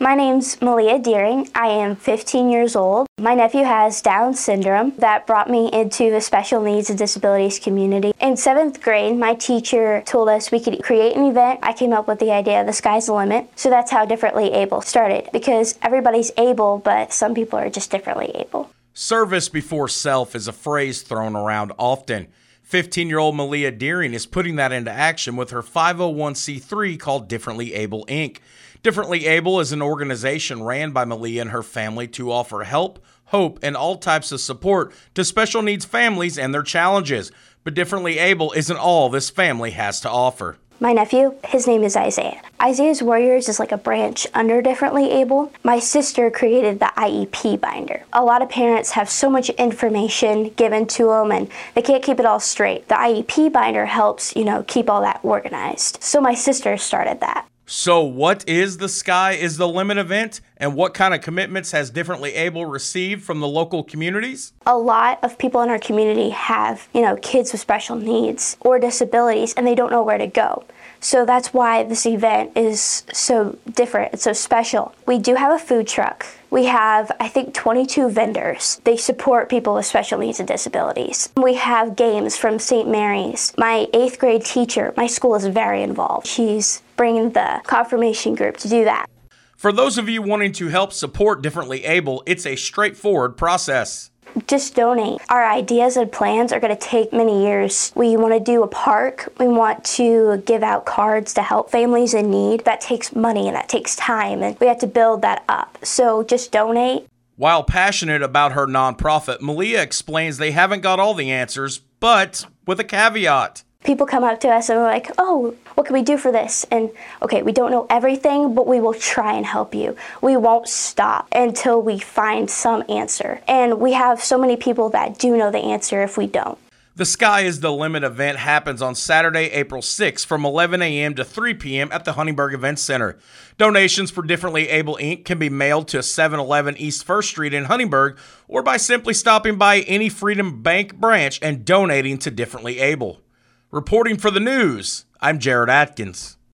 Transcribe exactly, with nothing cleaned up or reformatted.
My name's Malia Deering. I am fifteen years old. My nephew has Down syndrome. That brought me into the special needs and disabilities community. In seventh grade, my teacher told us we could create an event. I came up with the idea, the sky's the limit. So that's how Differently Able started, because everybody's able, but some people are just differently able. Service before self is a phrase thrown around often. fifteen-year-old Malia Deering is putting that into action with her five oh one c three called Differently Able, Incorporated. Differently Able is an organization ran by Malia and her family to offer help, hope, and all types of support to special needs families and their challenges. But Differently Able isn't all this family has to offer. My nephew, his name is Isaiah. Isaiah's Warriors is like a branch under Differently Able. My sister created the I E P binder. A lot of parents have so much information given to them and they can't keep it all straight. The I E P binder helps, you know, keep all that organized. So my sister started that. So what is the Sky is the Limit event, and what kind of commitments has Differently Able received from the local communities? A lot of people in our community have, you know, kids with special needs or disabilities, and they don't know where to go. So that's why this event is so different. It's so special. We do have a food truck. We have, I think, twenty-two vendors. They support people with special needs and disabilities. We have games from Saint Mary's. My eighth grade teacher, my school is very involved. She's bringing the confirmation group to do that. For those of you wanting to help support Differently Able, it's a straightforward process. Just donate. Our ideas and plans are going to take many years. We want to do a park. We want to give out cards to help families in need. That takes money and that takes time, and we have to build that up. So just donate. While passionate about her nonprofit, Malia explains they haven't got all the answers, but with a caveat. People come up to us and we're like, oh, what can we do for this? And okay, we don't know everything, but we will try and help you. We won't stop until we find some answer. And we have so many people that do know the answer if we don't. The Sky is the Limit event happens on Saturday, April sixth from eleven a.m. to three p.m. at the Huntingburg Event Center. Donations for Differently Able, Incorporated can be mailed to seven eleven East First Street in Huntingburg or by simply stopping by any Freedom Bank branch and donating to Differently Able. Reporting for the news, I'm Jared Atkins.